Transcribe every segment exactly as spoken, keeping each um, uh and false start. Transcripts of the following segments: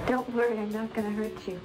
Don't worry, I'm not gonna hurt you.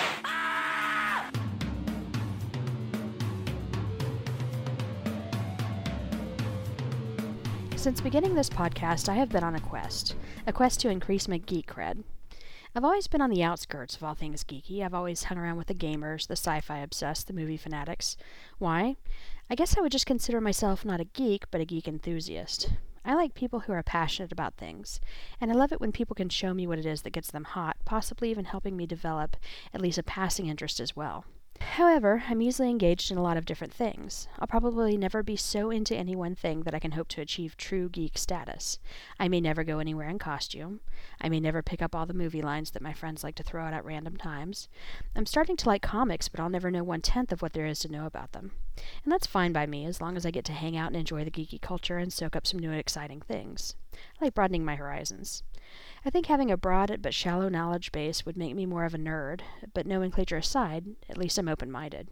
Since beginning this podcast, I have been on a quest. A quest to increase my geek cred. I've always been on the outskirts of all things geeky. I've always hung around with the gamers, the sci-fi obsessed, the movie fanatics. Why? I guess I would just consider myself not a geek, but a geek enthusiast. I like people who are passionate about things, and I love it when people can show me what it is that gets them hot, possibly even helping me develop at least a passing interest as well. However, I'm easily engaged in a lot of different things. I'll probably never be so into any one thing that I can hope to achieve true geek status. I may never go anywhere in costume. I may never pick up all the movie lines that my friends like to throw out at random times. I'm starting to like comics, but I'll never know one-tenth of what there is to know about them. And that's fine by me, as long as I get to hang out and enjoy the geeky culture and soak up some new and exciting things. I like broadening my horizons. I think having a broad but shallow knowledge base would make me more of a nerd, but nomenclature aside, at least I'm open-minded.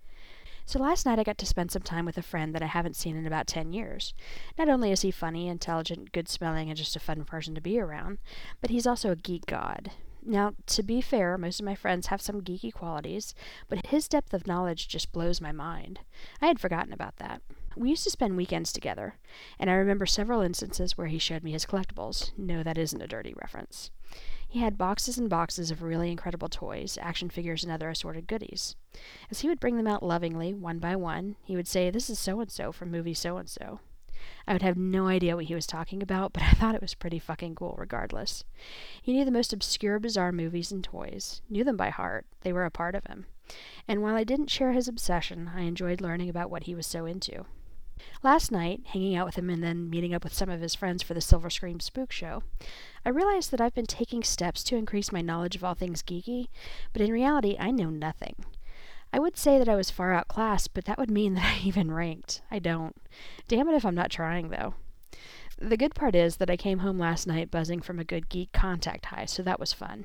So last night I got to spend some time with a friend that I haven't seen in about ten years. Not only is he funny, intelligent, good-smelling, and just a fun person to be around, but he's also a geek god. Now, to be fair, most of my friends have some geeky qualities, but his depth of knowledge just blows my mind. I had forgotten about that. We used to spend weekends together, and I remember several instances where he showed me his collectibles. No, that isn't a dirty reference. He had boxes and boxes of really incredible toys, action figures, and other assorted goodies. As he would bring them out lovingly, one by one, he would say, "This is so-and-so from movie so-and-so." I would have no idea what he was talking about, but I thought it was pretty fucking cool regardless. He knew the most obscure, bizarre movies and toys, knew them by heart. They were a part of him. And while I didn't share his obsession, I enjoyed learning about what he was so into. Last night, hanging out with him and then meeting up with some of his friends for the Silver Scream Spook Show, I realized that I've been taking steps to increase my knowledge of all things geeky, but in reality, I know nothing. I would say that I was far outclassed, but that would mean that I even ranked. I don't. Damn it if I'm not trying, though. The good part is that I came home last night buzzing from a good geek contact high, so that was fun.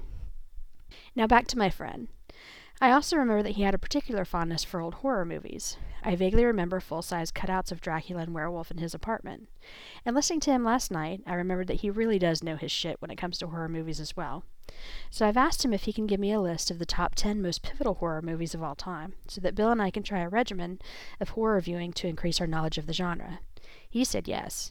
Now back to my friend. I also remember that he had a particular fondness for old horror movies. I vaguely remember full-size cutouts of Dracula and werewolf in his apartment. And listening to him last night, I remembered that he really does know his shit when it comes to horror movies as well. So I've asked him if he can give me a list of the top ten most pivotal horror movies of all time, so that Bill and I can try a regimen of horror viewing to increase our knowledge of the genre. He said yes.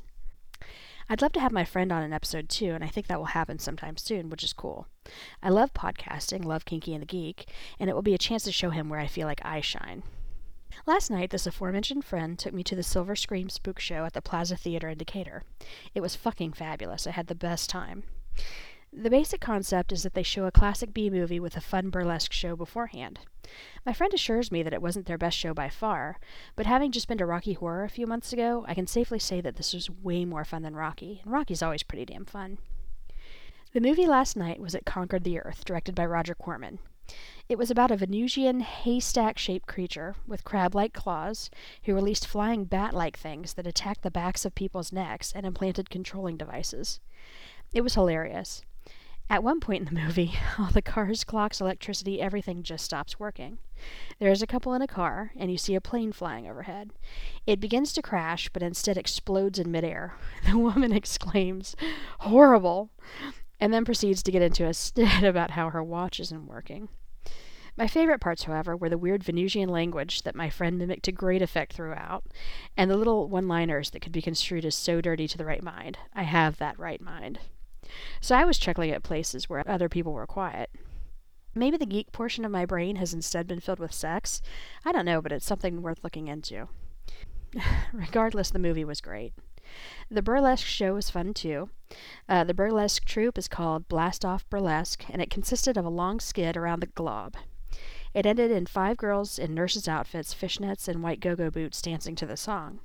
I'd love to have my friend on an episode too, and I think that will happen sometime soon, which is cool. I love podcasting, love Kinky and the Geek, and it will be a chance to show him where I feel like I shine. Last night, this aforementioned friend took me to the Silver Scream Spook Show at the Plaza Theater in Decatur. It was fucking fabulous. I had the best time. The basic concept is that they show a classic B-movie with a fun burlesque show beforehand. My friend assures me that it wasn't their best show by far, but having just been to Rocky Horror a few months ago, I can safely say that this was way more fun than Rocky, and Rocky's always pretty damn fun. The movie last night was It Conquered the Earth, directed by Roger Corman. It was about a Venusian haystack-shaped creature with crab-like claws who released flying bat-like things that attacked the backs of people's necks and implanted controlling devices. It was hilarious. At one point in the movie, all the cars, clocks, electricity, everything just stops working. There is a couple in a car, and you see a plane flying overhead. It begins to crash, but instead explodes in midair. The woman exclaims, "Horrible!" and then proceeds to get into a stid about how her watch isn't working. My favorite parts, however, were the weird Venusian language that my friend mimicked to great effect throughout, and the little one-liners that could be construed as so dirty to the right mind. I have that right mind. So I was chuckling at places where other people were quiet. Maybe the geek portion of my brain has instead been filled with sex. I don't know, but it's something worth looking into. Regardless, the movie was great. The burlesque show was fun too. Uh, the burlesque troupe is called Blast Off Burlesque, and it consisted of a long skid around the globe. It ended in five girls in nurses' outfits, fishnets, and white go-go boots dancing to the song.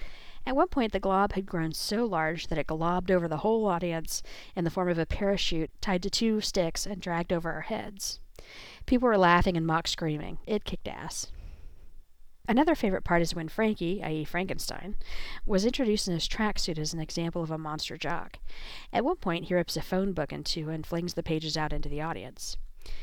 At one point, the glob had grown so large that it globbed over the whole audience in the form of a parachute tied to two sticks and dragged over our heads. People were laughing and mock screaming. It kicked ass. Another favorite part is when Frankie, that is. Frankenstein, was introduced in his tracksuit as an example of a monster jock. At one point, he rips a phone book in two and flings the pages out into the audience.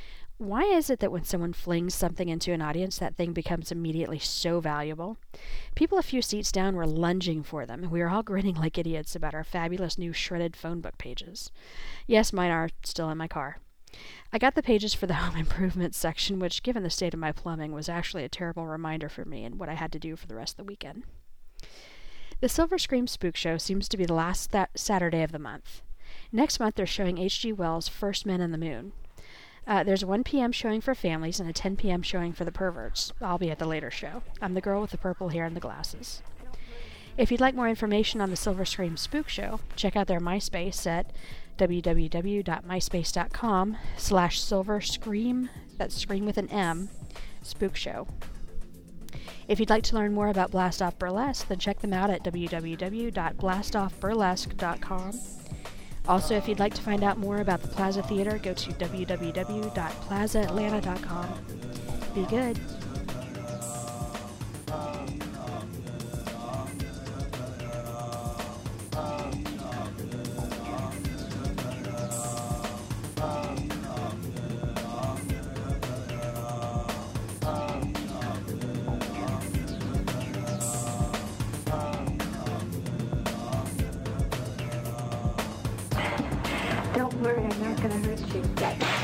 Why is it that when someone flings something into an audience, that thing becomes immediately so valuable? People a few seats down were lunging for them, and we were all grinning like idiots about our fabulous new shredded phone book pages. Yes, mine are still in my car. I got the pages for the home improvement section, which, given the state of my plumbing, was actually a terrible reminder for me and what I had to do for the rest of the weekend. The Silver Scream Spook Show seems to be the last th- Saturday of the month. Next month, they're showing H G Wells' First Men in the Moon. Uh, there's a one p.m. showing for families and a ten p.m. showing for the perverts. I'll be at the later show. I'm the girl with the purple hair and the glasses. If you'd like more information on the Silver Scream Spook Show, check out their MySpace at www.myspace.com slash Silver Scream, that's Scream with an M, Spook Show. If you'd like to learn more about Blast Off Burlesque, then check them out at w w w dot blast off burlesque dot com. Also, if you'd like to find out more about the Plaza Theater, go to w w w dot plaza atlanta dot com. Be good. Don't worry, I'm not gonna hurt you.